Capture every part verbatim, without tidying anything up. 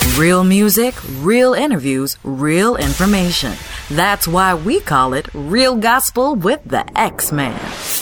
Real music, real interviews, real information. That's why we call it Real Gospel with the X-Man.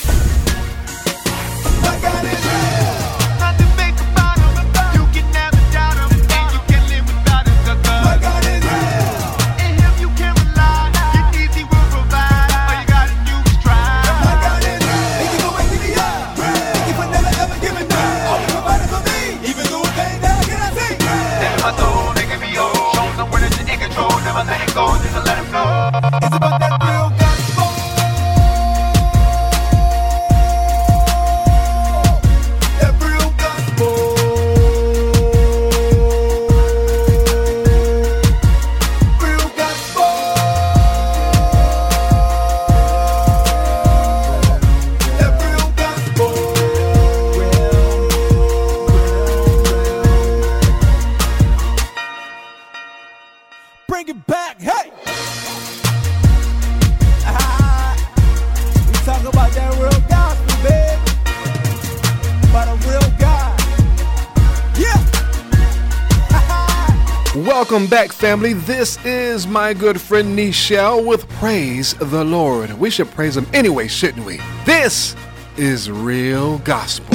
Bring it back, hey! Ah, we talk about that real gospel, baby. About a real God. Yeah! Welcome back, family. This is my good friend Nichelle with Praise the Lord. We should praise him anyway, shouldn't we? This is Real Gospel.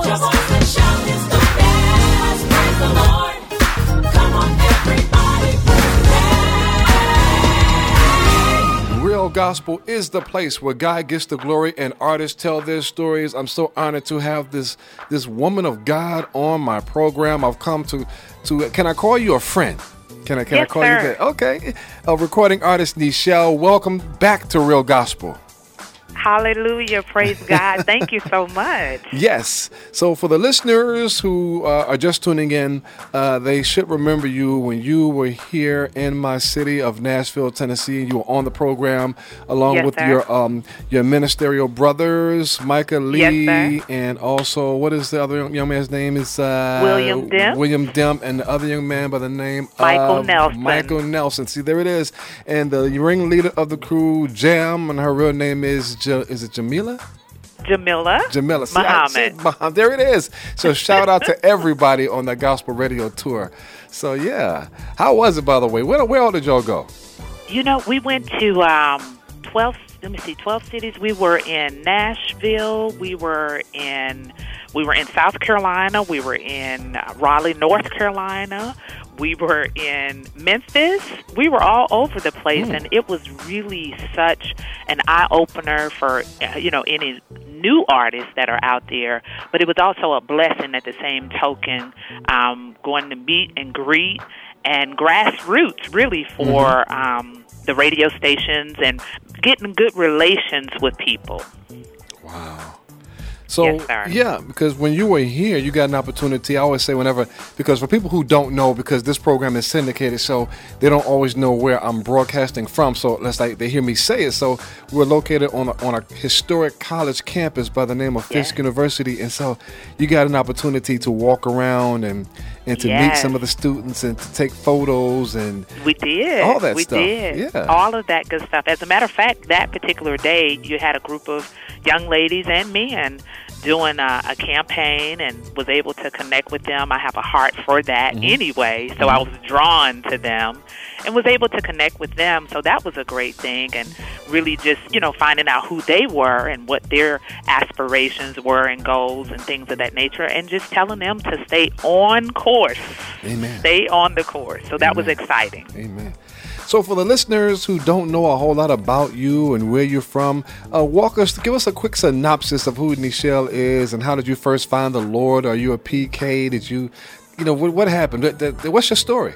Praise the Lord. Come on, everybody. Real Gospel is the place where God gets the glory and artists tell their stories. I'm so honored to have this this woman of God on my program. I've come to to. Can I call you a friend? Can I can yes, I call sir. you that? Okay. A recording artist, Nichelle. Welcome back to Real Gospel. Hallelujah. Praise God. Thank you so much. Yes. So for the listeners who uh, are just tuning in, uh, they should remember you when you were here in my city of Nashville, Tennessee. You were on the program along Yes, with sir. your um, your ministerial brothers, Micah Lee, Yes, sir. and also, what is the other young, young man's name? Is uh, William Demp. William Demp, and the other young man by the name Michael of Nelson. Michael Nelson. See, there it is. And the ringleader of the crew, Jam, and her real name is Ja- is it Jamila? Jamila. Jamila. See, I- see, Muhammad. Muhammad. There it is. So shout out to everybody on that gospel radio tour. So yeah, how was it, by the way? Where where all did y'all go? You know, we went to um, twelve, let me see, twelve cities. We were in Nashville. We were in, we were in South Carolina. We were in Raleigh, North Carolina. We were in Memphis. We were all over the place, Mm. and it was really such an eye-opener for, uh, you know, any new artists that are out there. But it was also a blessing at the same token, um, going to meet and greet and grassroots, really, for Mm-hmm. um, the radio stations and getting good relations with people. Wow. So Yes, sir. yeah, because when you were here, you got an opportunity. I always say whenever, because for people who don't know, because this program is syndicated, so they don't always know where I'm broadcasting from. So let's like they hear me say it. So we're located on a, on a historic college campus by the name of Fisk Yes. University, and so you got an opportunity to walk around and and to meet Yes. some of the students and to take photos and We did. All that we stuff. did. Yeah. All of that good stuff. As a matter of fact, that particular day, you had a group of young ladies and men doing a, a campaign and was able to connect with them. I have a heart for that Mm-hmm. anyway, so I was drawn to them and was able to connect with them. So that was a great thing, and really just, you know, finding out who they were and what their aspirations were and goals and things of that nature, and just telling them to stay on course. Amen. Stay on the course. So that was Amen. exciting. Amen. So for the listeners who don't know a whole lot about you and where you're from, uh, walk us, give us a quick synopsis of who Nichelle is and how did you first find the Lord? Are you a P K? Did you, you know, what, what happened? What- what- What's your story?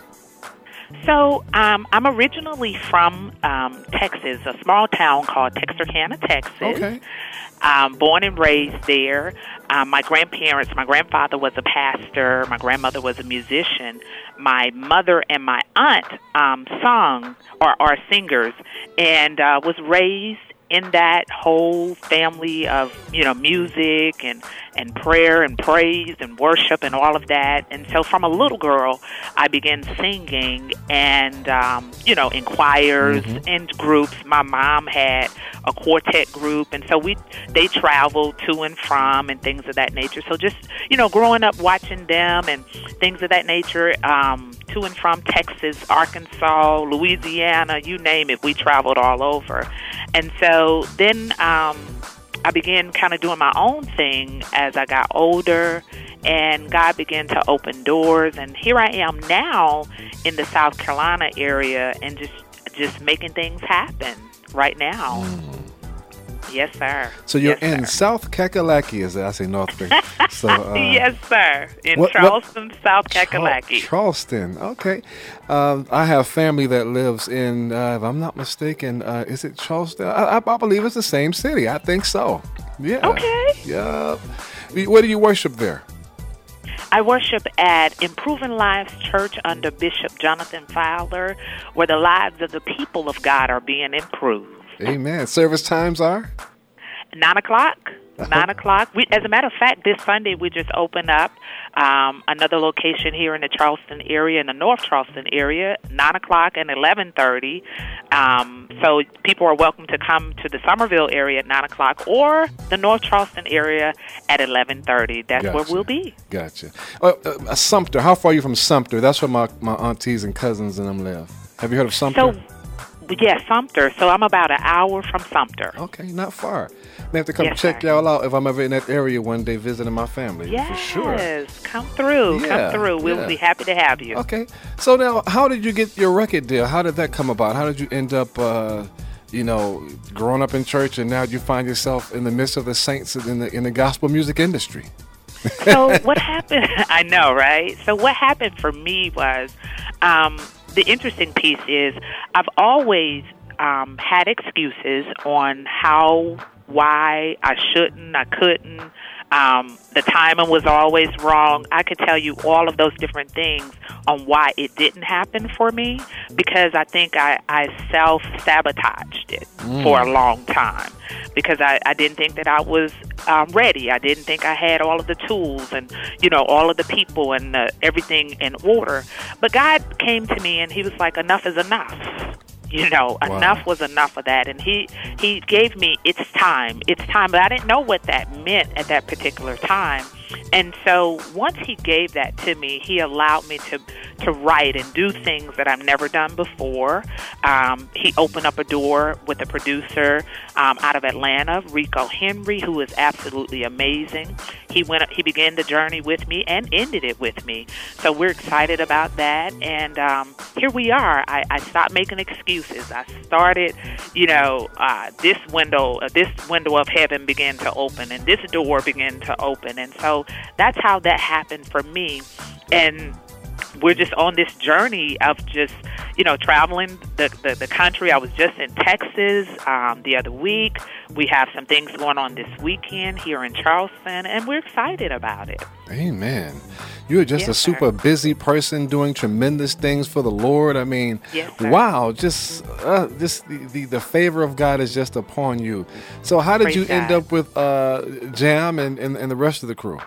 So um, I'm originally from um, Texas, a small town called Texarkana, Texas. Okay. Um, born and raised there. Um, my grandparents, my grandfather was a pastor. My grandmother was a musician. My mother and my aunt um, sung or are singers, and uh, was raised in that whole family of, you know, music and, and prayer and praise and worship and all of that. And so from a little girl, I began singing and, um, you know, in choirs Mm-hmm. and groups. My mom had a quartet group, and so we they traveled to and from and things of that nature. So just, you know, growing up watching them and things of that nature, um, to and from Texas, Arkansas, Louisiana, you name it, we traveled all over. And so then um, I began kind of doing my own thing as I got older, and God began to open doors. And here I am now in the South Carolina area, and just just making things happen right now. Yes, sir. So you're Yes, in sir. South Kakalaki, as I say, North Bay. So, uh, Yes, sir. In what- what- Charleston, South Char- Kakalaki. Charleston. Okay. Um, I have family that lives in, uh, if I'm not mistaken, uh, is it Charleston? I, I, I believe it's the same city. I think so. Yeah. Okay. Yeah. Where do you worship there? I worship at Improving Lives Church under Bishop Jonathan Fowler, where the lives of the people of God are being improved. Amen. Service times are? Nine o'clock. Nine o'clock. We, as a matter of fact, this Sunday we just opened up um, another location here in the Charleston area, in the North Charleston area, nine o'clock and eleven thirty. Um, so people are welcome to come to the Somerville area at nine o'clock or the North Charleston area at eleven thirty. That's where Gotcha. we'll be. Gotcha. Uh, uh, Sumter. How far are you from Sumter? That's where my, my aunties and cousins and them live. Have you heard of Sumter? So, yeah, Sumter. So I'm about an hour from Sumter. Okay, not far. May have to come Yes, check sir. y'all out if I'm ever in that area one day visiting my family. Yes, For sure. come through, Yeah, come through. We'll yeah. be happy to have you. Okay. So now, how did you get your record deal? How did that come about? How did you end up uh, you know, growing up in church, and now you find yourself in the midst of the saints in the in the gospel music industry. So what happened? I know, right? So what happened for me was um, the interesting piece is I've always um, had excuses on how, why I shouldn't, I couldn't. Um, the timing was always wrong. I could tell you all of those different things on why it didn't happen for me, because I think I, I self-sabotaged it mm. for a long time, because I, I didn't think that I was um, ready. I didn't think I had all of the tools and, you know, all of the people and the, everything in order. But God came to me and he was like, enough is enough. You know, wow. Enough was enough of that. And he, he gave me, it's time, it's time. But I didn't know what that meant at that particular time. And so once he gave that to me, he allowed me to, to write and do things that I've never done before. Um, he opened up a door with a producer um, out of Atlanta, Rico Henry, who is absolutely amazing. He went, he began the journey with me and ended it with me. So we're excited about that. And um, here we are. I, I stopped making excuses. I started, you know, uh, this window, uh, this window of heaven began to open, and this door began to open. And so that's how that happened for me. And we're just on this journey of just, you know, traveling the, the, the country. I was just in Texas um, the other week. We have some things going on this weekend here in Charleston, and we're excited about it. Amen. You're just yes, a super sir. busy person doing tremendous things for the Lord. I mean, yes, wow, just uh, just the, the, the favor of God is just upon you. So how did Praise you God. end up with uh, Jam and, and, and the rest of the crew?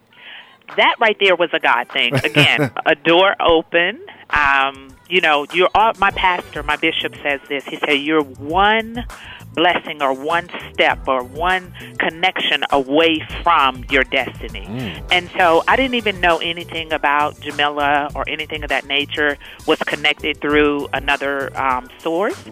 That right there was a God thing. Again, a door open. Um, you know, you're all, my pastor, my bishop says this. He said, you're one blessing or one step or one connection away from your destiny. Mm. And so I didn't even know anything about Jamila or anything of that nature, was connected through another um, source.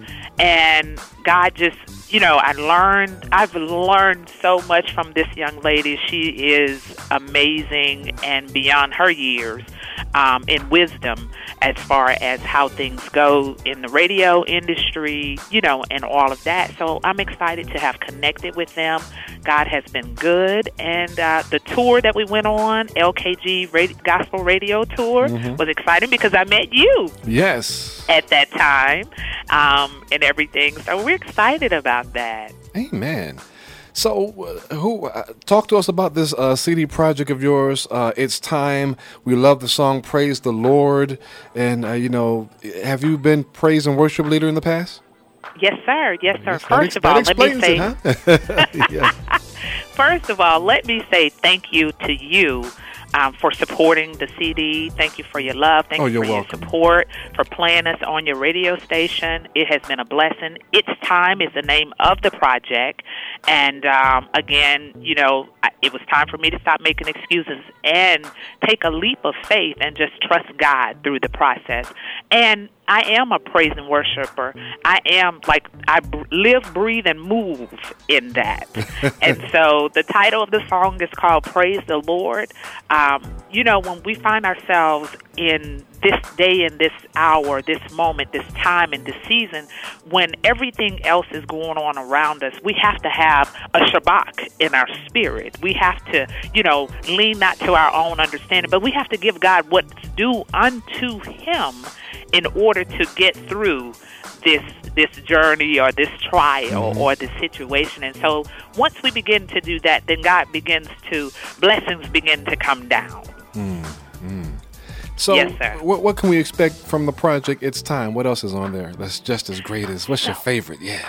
And God just, you know, I learned, I've learned so much from this young lady. She is amazing and beyond her years um, in wisdom as far as how things go in the radio industry, you know, and all of that. So I'm excited to have connected with them. God has been good. And uh, the tour that we went on, L K G radio, Gospel Radio Tour, mm-hmm. was exciting because I met you. Yes. At that time um, and everything. So we're excited about that. Amen. So, uh, who uh, talk to us about this uh, C D project of yours? Uh, it's time. We love the song "Praise the Lord," and uh, you know, have you been praise and worship leader in the past? Yes, sir. Yes, sir. Yes, First ex- of all, let me say. It, huh? yeah. First of all, let me say thank you to you. Um, for supporting the C D. Thank you for your love. Thank oh, you for welcome. your support, for playing us on your radio station. It has been a blessing. It's Time is the name of the project. And um, again, you know, I, it was time for me to stop making excuses and take a leap of faith and just trust God through the process. And I am a praise and worshiper. I am, like, I b- live, breathe, and move in that. And so the title of the song is called Praise the Lord. Um, you know, when we find ourselves in this day and this hour, this moment, this time and this season, when everything else is going on around us, we have to have a Shabbat in our spirit. We have to, you know, lean not to our own understanding, but we have to give God what's due unto Him in order to get through this this journey or this trial mm-hmm. or this situation. And so once we begin to do that, then God begins to, blessings begin to come down. Mm-hmm. So yes, sir. What, what can we expect from the project It's Time? What else is on there that's just as great as, what's your favorite? Yeah.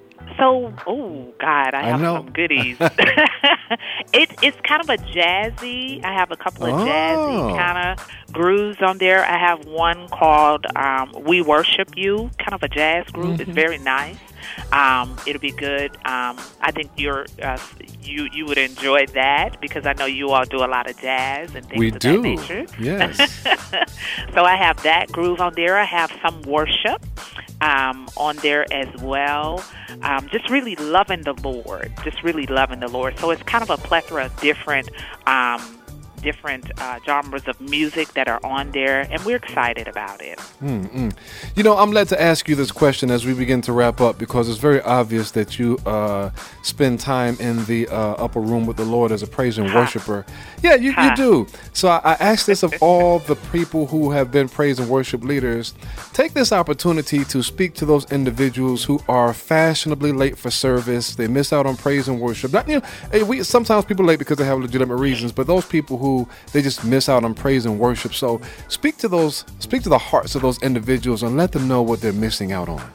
So, oh, God, I have I some goodies. it, it's kind of a jazzy, I have a couple of oh. jazzy kind of grooves on there. I have one called um, We Worship You, kind of a jazz groove. Mm-hmm. It's very nice. Um, it'll be good. Um, I think you're uh, you you would enjoy that because I know you all do a lot of jazz and things we of do. that nature. Yes. So I have that groove on there. I have some worship um, on there as well. Um, just really loving the Lord. Just really loving the Lord. So it's kind of a plethora of different um, different uh, genres of music that are on there, and we're excited about it. Mm-mm. You know, I'm led to ask you this question as we begin to wrap up, because it's very obvious that you uh, spend time in the uh, upper room with the Lord as a praise and Huh. worshiper. Yeah, you, Huh. you do. So I, I ask this of all the people who have been praise and worship leaders. Take this opportunity to speak to those individuals who are fashionably late for service. They miss out on praise and worship. Not, you know, eh, we sometimes people are late because they have legitimate reasons, but those people who they just miss out on praise and worship. So speak to those, speak to the hearts of those individuals and let them know what they're missing out on.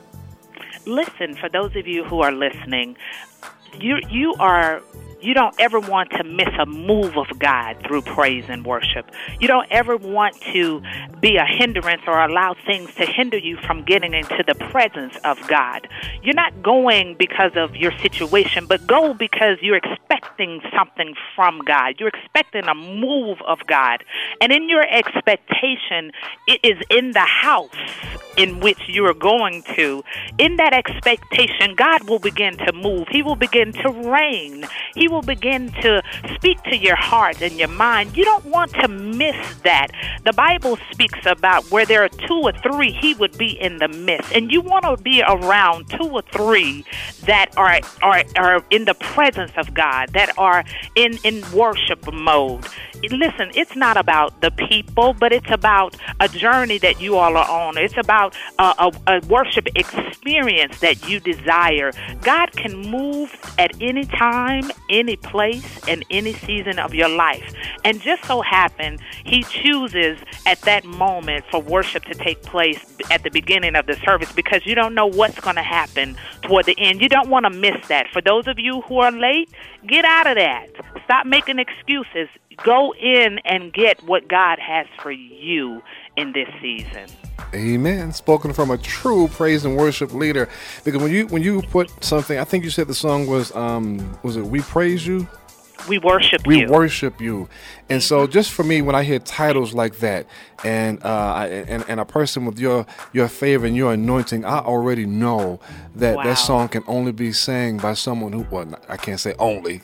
Listen, for those of you who are listening, you you are you don't ever want to miss a move of God through praise and worship. You don't ever want to be a hindrance or allow things to hinder you from getting into the presence of God. You're not going because of your situation, but go because you're expecting something from God. You're expecting a move of God. And in your expectation, it is in the house in which you are going to. In that expectation, God will begin to move. He will begin to reign. He will begin to speak to your heart and your mind. You don't want to miss that. The Bible speaks about where there are two or three, he would be in the midst. And you want to be around two or three that are are, are in the presence of God, that are in, in worship mode. Listen, it's not about the people, but it's about a journey that you all are on. It's about a, a, a worship experience that you desire. God can move at any time, any place, and any season of your life. And just so happen, he chooses at that moment for worship to take place at the beginning of the service, because you don't know what's going to happen toward the end. You don't want to miss that. For those of you who are late, get out of that. Stop making excuses. Go in and get what God has for you in this season. Amen. Spoken from a true praise and worship leader. Because when you when you put something, I think you said the song was um was it We Praise You? We worship we you. We worship you. And so just for me, when I hear titles like that, and uh, and, and a person with your your favor and your anointing, I already know that Wow. that song can only be sang by someone who, well, I can't say only,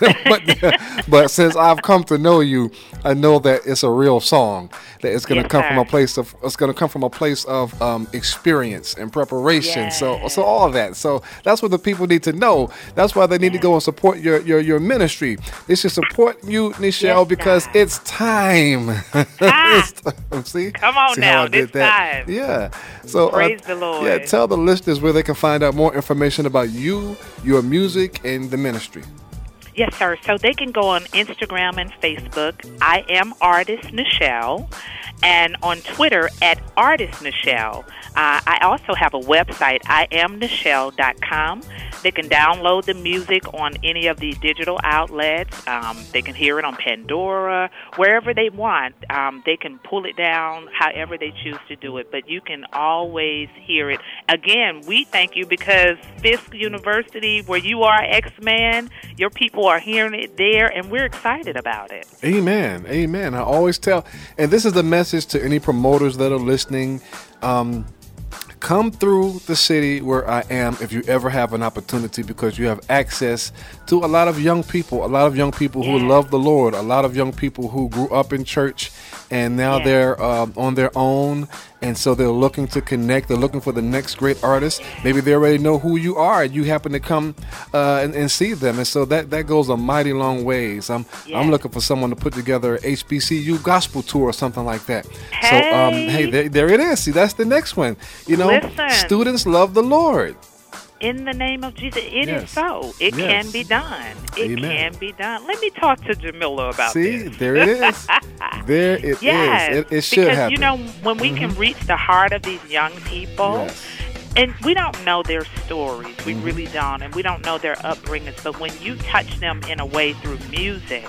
but, but since I've come to know you, I know that it's a real song, that it's going to Yes, come sir. from a place of, it's going to come from a place of um, experience and preparation. So, Yes. so all of that. So that's what the people need to know. That's why they need to go and support your, your, your ministry. They should support you, Nichelle, Yes, because God. it's time. Ah. It's time. See? Come on See how now, I did it's that? time. Yeah. So Praise uh, the Lord. Yeah, tell the listeners where they can find out more information about you, your music, and the ministry. Yes, sir. So they can go on Instagram and Facebook. I am Artist Nichelle. And on Twitter at Artist Nichelle. Uh, I also have a website, I am nichelle dot com. They can download the music on any of these digital outlets. Um, they can hear it on Pandora, wherever they want. Um, they can pull it down however they choose to do it. But you can always hear it. Again, we thank you because Fisk University, where you are, X-Man, your people are hearing it there, and we're excited about it. Amen. Amen. I always tell, and this is the message to any promoters that are listening. Um, come through the city where I am if you ever have an opportunity, because you have access to a lot of young people, a lot of young people who Yeah. love the Lord, a lot of young people who grew up in church and now Yeah. they're um, on their own. And so they're looking to connect. They're looking for the next great artist. Maybe they already know who you are. You happen to come uh, and, and see them. And so that, that goes a mighty long ways. I'm Yeah. I'm looking for someone to put together a H B C U gospel tour or something like that. So um, Hey. hey, there, there it is. See, that's the next one. You know, Listen. students love the Lord. In the name of Jesus, it Yes. is so. It Yes. can be done. It Amen. can be done. Let me talk to Jamila about See, this. there it is. There it is. Yes, It, it should because happen. you know when we can reach the heart of these young people, Yes. and we don't know their stories, we Mm-hmm. really don't, and we don't know their upbringings. But when you touch them in a way through music,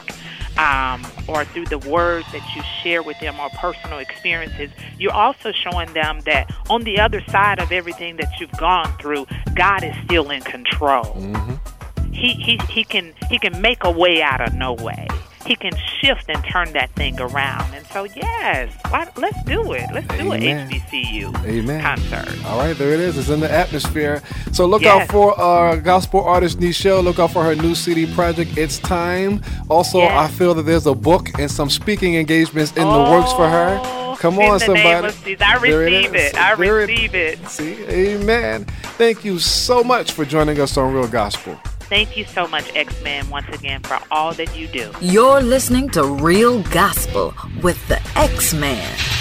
um, or through the words that you share with them or personal experiences, you're also showing them that on the other side of everything that you've gone through, God is still in control. Mm-hmm. He he he can he can make a way out of no way. He can shift and turn that thing around. And So yes, why, let's do it. Let's do an Amen. H B C U Amen. concert. All right, there it is. It's in the atmosphere. So look Yes. out for uh, gospel artist Nichelle. Look out for her new C D project, It's Time. Also, Yes. I feel that there's a book and some speaking engagements in the works for her. Come in on, the somebody. name of Jesus. I There receive is. it. I There receive it. See, amen. Thank you so much for joining us on Real Gospel. Thank you so much, X-Man, once again, for all that you do. You're listening to Real Gospel with the X-Man.